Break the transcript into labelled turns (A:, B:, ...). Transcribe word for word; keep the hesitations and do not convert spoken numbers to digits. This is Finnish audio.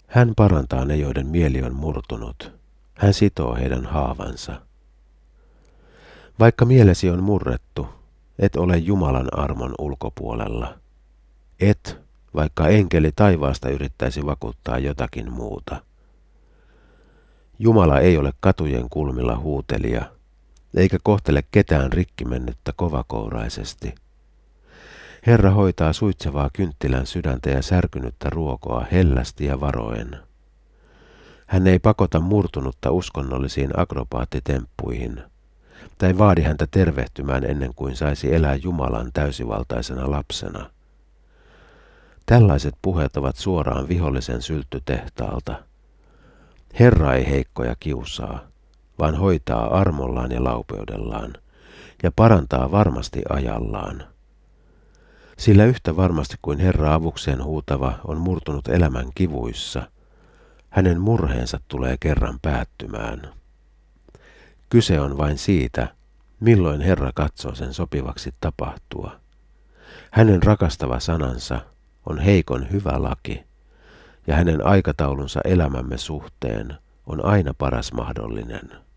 A: Hän parantaa ne, joiden mieli on murtunut. Hän sitoo heidän haavansa. Vaikka mielesi on murrettu, et ole Jumalan armon ulkopuolella. Et, vaikka enkeli taivaasta yrittäisi vakuuttaa jotakin muuta. Jumala ei ole katujen kulmilla huutelija, eikä kohtele ketään rikki mennyttä kovakouraisesti. Herra hoitaa suitsevaa kynttilän sydäntä ja särkynyttä ruokoa hellästi ja varoen. Hän ei pakota murtunutta uskonnollisiin akrobaattitemppuihin, tai vaadi häntä tervehtymään ennen kuin saisi elää Jumalan täysivaltaisena lapsena. Tällaiset puheet ovat suoraan vihollisen sylttytehtaalta. Herra ei heikkoja kiusaa, vaan hoitaa armollaan ja laupeudellaan, ja parantaa varmasti ajallaan. Sillä yhtä varmasti kuin Herra avukseen huutava on murtunut elämän kivuissa, hänen murheensa tulee kerran päättymään. Kyse on vain siitä, milloin Herra katsoo sen sopivaksi tapahtua. Hänen rakastava sanansa on heikon hyvä laki, ja hänen aikataulunsa elämämme suhteen on aina paras mahdollinen.